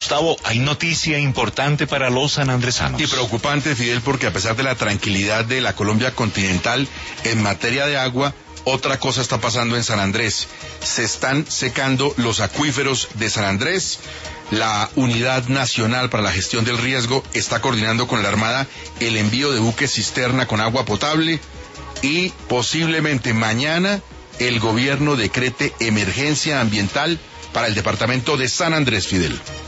Gustavo, hay noticia importante para los sanandresanos. Y preocupante, Fidel, porque a pesar de la tranquilidad de la Colombia continental en materia de agua, otra cosa está pasando en San Andrés. Se están secando los acuíferos de San Andrés. La Unidad Nacional para la Gestión del Riesgo está coordinando con la Armada el envío de buques cisterna con agua potable y posiblemente mañana el gobierno decrete emergencia ambiental para el departamento de San Andrés, Fidel.